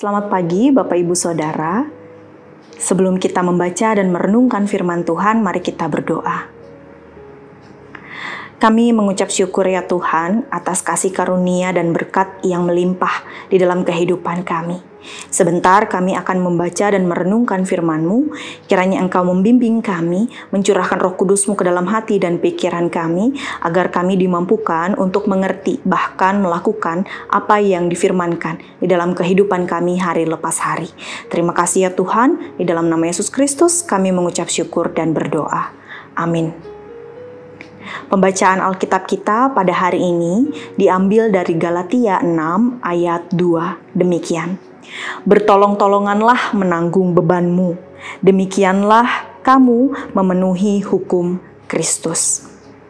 Selamat pagi Bapak Ibu Saudara. Sebelum kita membaca dan merenungkan firman Tuhan, mari kita berdoa. Kami mengucap syukur ya Tuhan atas kasih karunia dan berkat yang melimpah di dalam kehidupan kami. Sebentar kami akan membaca dan merenungkan firman-Mu. Kiranya Engkau membimbing kami, mencurahkan Roh Kudus-Mu ke dalam hati dan pikiran kami, agar kami dimampukan untuk mengerti, bahkan melakukan apa yang difirmankan di dalam kehidupan kami hari lepas hari. Terima kasih ya Tuhan, di dalam nama Yesus Kristus kami mengucap syukur dan berdoa. Amin. Pembacaan Alkitab kita pada hari ini diambil dari Galatia 6 ayat 2. Demikian. Bertolong-tolonganlah menanggung bebanmu. Demikianlah kamu memenuhi hukum Kristus.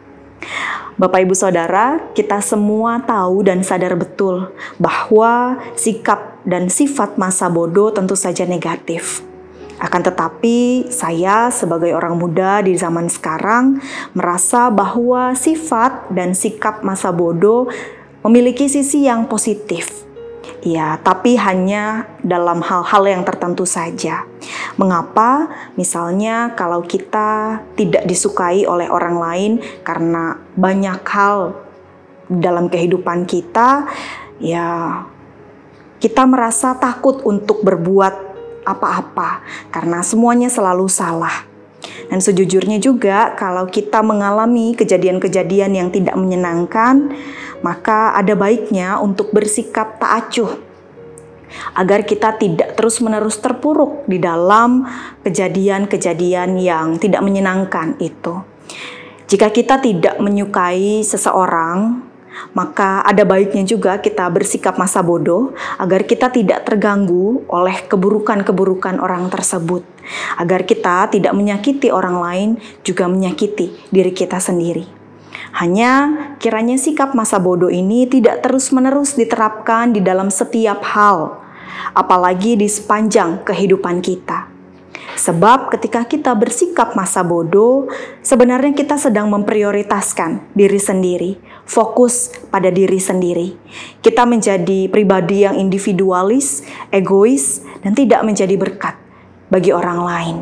Bapak Ibu Saudara, kita semua tahu dan sadar betul bahwa sikap dan sifat masa bodoh tentu saja negatif. Akan tetapi, saya sebagai orang muda di zaman sekarang merasa bahwa sifat dan sikap masa bodoh memiliki sisi yang positif. Ya, tapi hanya dalam hal-hal yang tertentu saja. Mengapa? Misalnya kalau kita tidak disukai oleh orang lain karena banyak hal dalam kehidupan kita, ya kita merasa takut untuk berbuat apa-apa karena semuanya selalu salah. Dan sejujurnya juga kalau kita mengalami kejadian-kejadian yang tidak menyenangkan, maka ada baiknya untuk bersikap tak acuh agar kita tidak terus-menerus terpuruk di dalam kejadian-kejadian yang tidak menyenangkan itu. Jika kita tidak menyukai seseorang, maka ada baiknya juga kita bersikap masa bodoh agar kita tidak terganggu oleh keburukan-keburukan orang tersebut. Agar kita tidak menyakiti orang lain, juga menyakiti diri kita sendiri. Hanya kiranya sikap masa bodoh ini tidak terus-menerus diterapkan di dalam setiap hal, apalagi di sepanjang kehidupan kita. Sebab ketika kita bersikap masa bodoh, sebenarnya kita sedang memprioritaskan diri sendiri, fokus pada diri sendiri. Kita menjadi pribadi yang individualis, egois, dan tidak menjadi berkat bagi orang lain.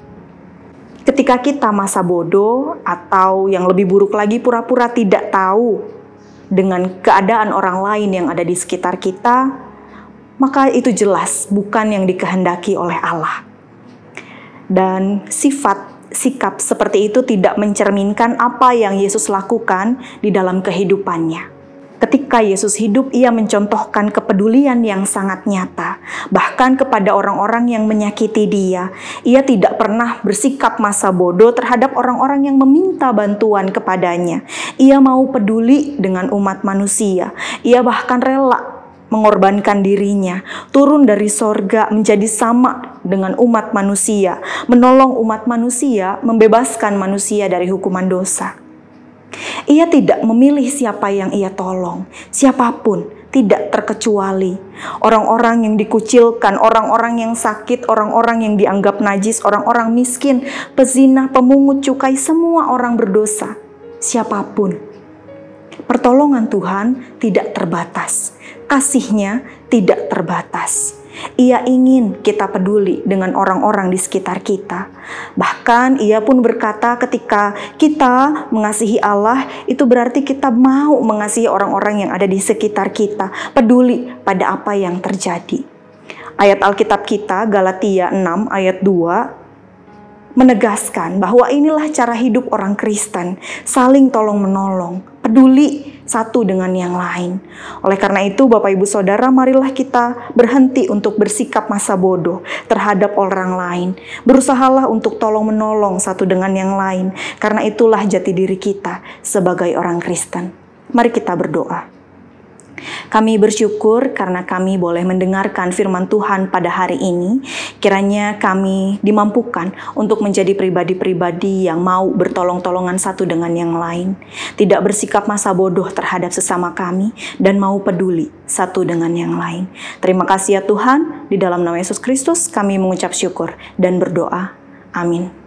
Ketika kita masa bodoh, atau yang lebih buruk lagi pura-pura tidak tahu dengan keadaan orang lain yang ada di sekitar kita, maka itu jelas bukan yang dikehendaki oleh Allah. Dan sikap seperti itu tidak mencerminkan apa yang Yesus lakukan di dalam kehidupannya. Ketika Yesus hidup, ia mencontohkan kepedulian yang sangat nyata. Bahkan kepada orang-orang yang menyakiti dia, ia tidak pernah bersikap masa bodoh terhadap orang-orang yang meminta bantuan kepadanya. Ia mau peduli dengan umat manusia. Ia bahkan rela mengorbankan dirinya, turun dari sorga menjadi sama dengan umat manusia, menolong umat manusia, membebaskan manusia dari hukuman dosa. Ia tidak memilih siapa yang ia tolong, siapapun, tidak terkecuali. Orang-orang yang dikucilkan, orang-orang yang sakit, orang-orang yang dianggap najis, orang-orang miskin, pezina, pemungut cukai, semua orang berdosa, siapapun. Pertolongan Tuhan tidak terbatas. Kasih-Nya tidak terbatas. Ia ingin kita peduli dengan orang-orang di sekitar kita. Bahkan ia pun berkata ketika kita mengasihi Allah, itu berarti kita mau mengasihi orang-orang yang ada di sekitar kita. Peduli pada apa yang terjadi. Ayat Alkitab kita, Galatia 6 ayat 2, menegaskan bahwa inilah cara hidup orang Kristen, saling tolong-menolong, peduli satu dengan yang lain. Oleh karena itu, Bapak Ibu Saudara, marilah kita berhenti untuk bersikap masa bodoh terhadap orang lain. Berusahalah untuk tolong-menolong satu dengan yang lain, karena itulah jati diri kita sebagai orang Kristen. Mari kita berdoa. Kami bersyukur karena kami boleh mendengarkan firman Tuhan pada hari ini. Kiranya kami dimampukan untuk menjadi pribadi-pribadi yang mau bertolong-tolongan satu dengan yang lain. Tidak bersikap masa bodoh terhadap sesama kami dan mau peduli satu dengan yang lain. Terima kasih ya Tuhan, di dalam nama Yesus Kristus kami mengucap syukur dan berdoa. Amin.